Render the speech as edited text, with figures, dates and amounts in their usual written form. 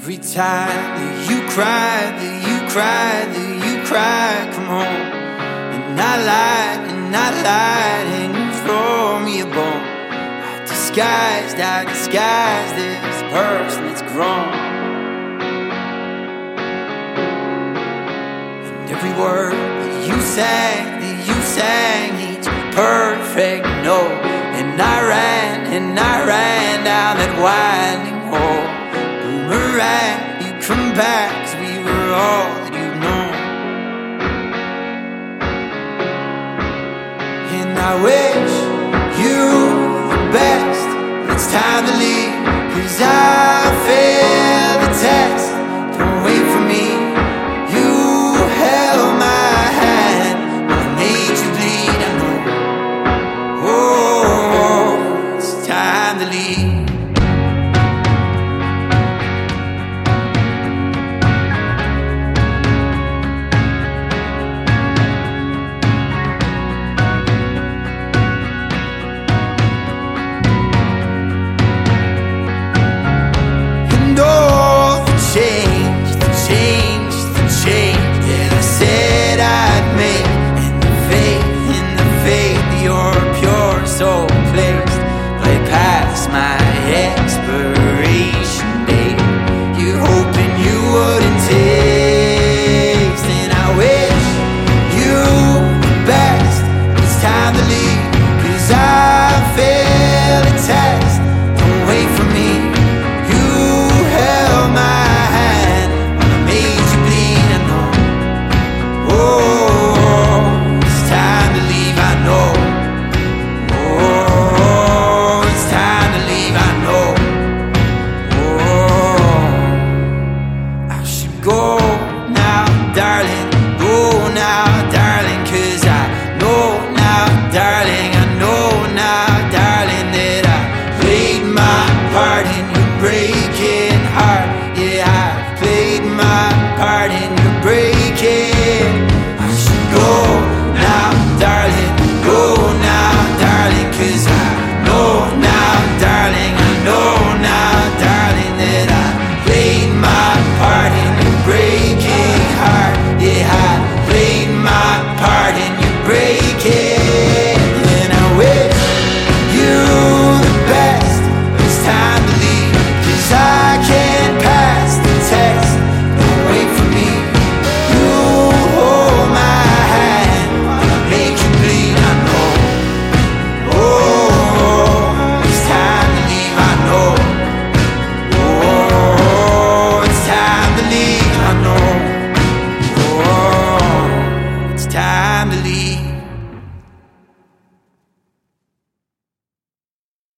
Every time that you cry, that you cry, that you cry, come home. And I lied, and you throw me a bone. I disguised this person that's grown. And every word that you sang each perfect note. And I ran down that winding hole. Boomerang, you come back, 'cause we were all that you've known. And I wish you the best, but it's time to leave, 'cause I failed the test. Don't wait for me. You held my hand when I made you bleed. I know. Oh, it's time to leave. My expiration date, you hoping you wouldn't taste. And I wish you the best, it's time to leave, 'cause I failed the test. Don't wait for me. You held my hand when I made you bleed. I know. Oh, it's time to leave. I know. Go now, darling, 'cause I know now, darling, I know now, darling, that I played my part in your breaking heart. Yeah, I played my part in your breaking. I should go now, darling, 'cause I know now, darling, I know now, darling, that I played my part in breaking heart. Yeah, I played my part in your breaking. And I wish you the best, but it's time to leave, 'cause I can't pass the test. Don't wait for me. You hold my hand when I make you bleed. I know. Oh, it's time to leave. I know. Oh, it's time to leave. I know. Oh, it's time to leave.